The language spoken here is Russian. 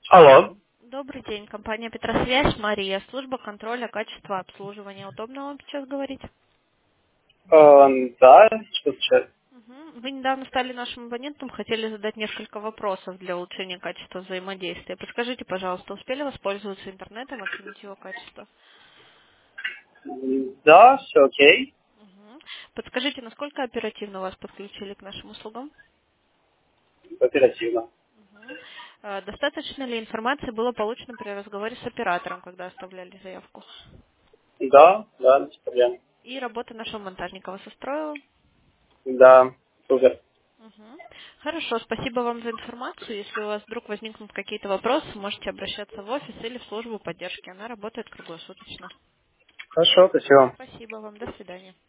Алло. Добрый день, компания Петросвязь, Мария, служба контроля качества обслуживания. Удобно вам сейчас говорить? Да, что сейчас? Мгм. Вы недавно стали нашим абонентом, хотели задать несколько вопросов для улучшения качества взаимодействия. Подскажите, пожалуйста, успели воспользоваться интернетом, оценить его качество? Да, все окей. Мгм. Подскажите, насколько оперативно вас подключили к нашим услугам? Оперативно. Мгм. Достаточно ли информации было получено при разговоре с оператором, когда оставляли заявку? Да, без проблем. И работа нашего монтажника вас устроила? Да, супер. Мгм. Хорошо, спасибо вам за информацию. Если у вас вдруг возникнут какие-то вопросы, можете обращаться в офис или в службу поддержки. Она работает круглосуточно. Хорошо, спасибо. Спасибо вам, до свидания.